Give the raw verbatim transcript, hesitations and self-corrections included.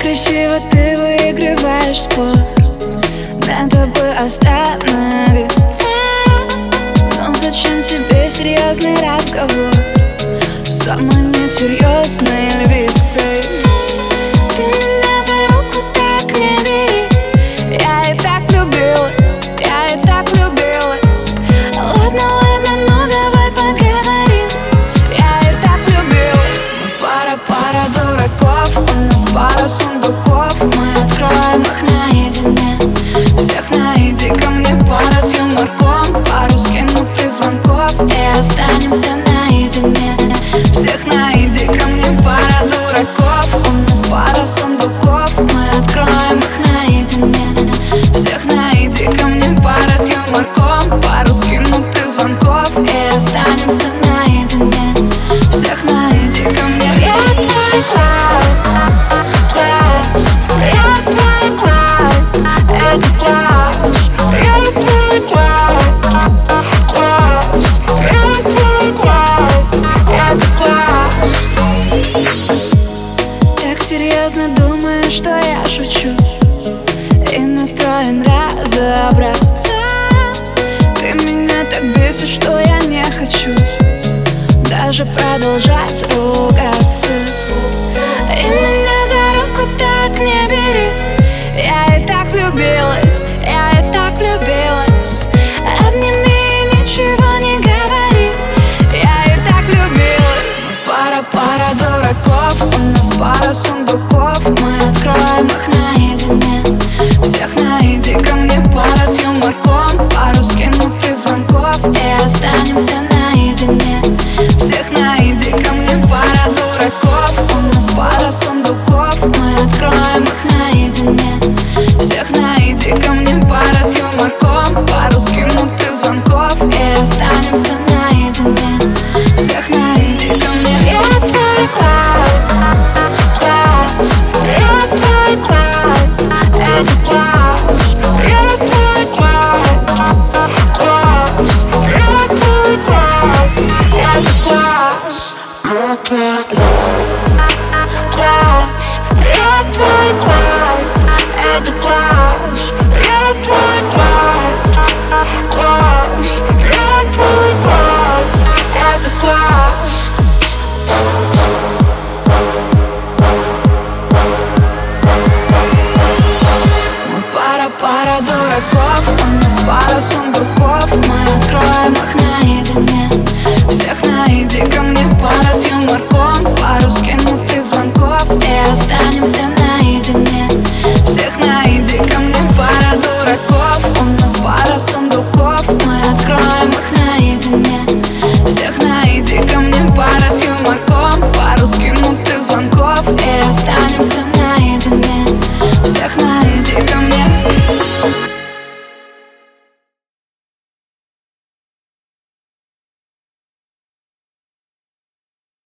красиво ты выигрываешь спор, надо бы остановиться. Но зачем тебе серьезный разговор с самой несерьезной львицей? Ты меня за руку так не бери, я и так влюбилась, я и так влюбилась. Ладно, ладно, ну давай поговорим, я и так влюбилась. Мы пара, пара дураков, у нас пара сундуков, мы откроем их наедине. Всех найди ко мне, пара с юморком, пару скинутых звонков и останемся наедине. Всех найди ко мне, пара дураков, у нас пара сундуков, мы откроем их наедине. Всех найди ко мне, пара с юморком, пару скинутых звонков и останемся наедине. Всех найди ко мне. Я твой класс, я твой класс, это класс. Я твой класс, я твой класс, это класс. Так серьезно думаешь, что я шучу, и настроен разобраться. Ты меня так бесишь, что я не хочу даже продолжать ругаться. И меня за руку так не бери, я и так влюбилась, я и так влюбилась. Обними и ничего не говори, я и так влюбилась. Пара, пара дураков, у нас пара сундуков, мы откроем их наедине. Всех найди ко мне, пара с юморком, пару скинутых звонков и останемся наедине. Всех найди ко мне, пара дураков, у нас пара сундуков, мы откроем их наедине. Всех найди ко мне, пара с юморком, пару скинутых звонков и останемся наедине. Всех найди ко мне. Я твой класс, я твой класс, это класс. Я твой класс, я твой класс, это класс. Я твой класс, я твой класс, это класс.